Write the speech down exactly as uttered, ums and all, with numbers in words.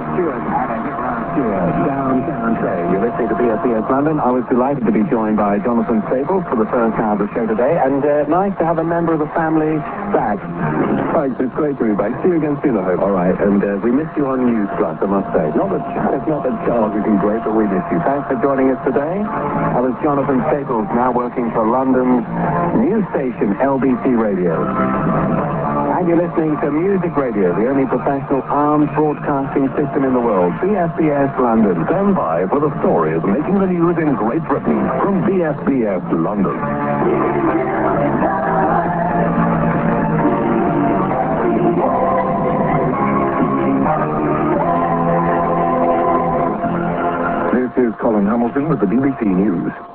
Stewart and Stewart, downtown train. You're listening to B S B S London. I was delighted to be joined by Jonathan Staples for the first hour of the show today, and uh, nice to have a member of the family back. Thanks, it's great to be back. See you again soon, I hope. All right, and uh, we missed you on News Plus, I must say. Not that it's not that Charles isn't great, but we missed you. Thanks for joining us today. That was Jonathan Staples, now working for London's news station, L B C Radio. And you're listening to Music Radio, the only professional armed broadcasting system in the world. B S B S London. Stand by for the stories making the news in Great Britain from B S B S London. This is Colin Hamilton with the B B C News.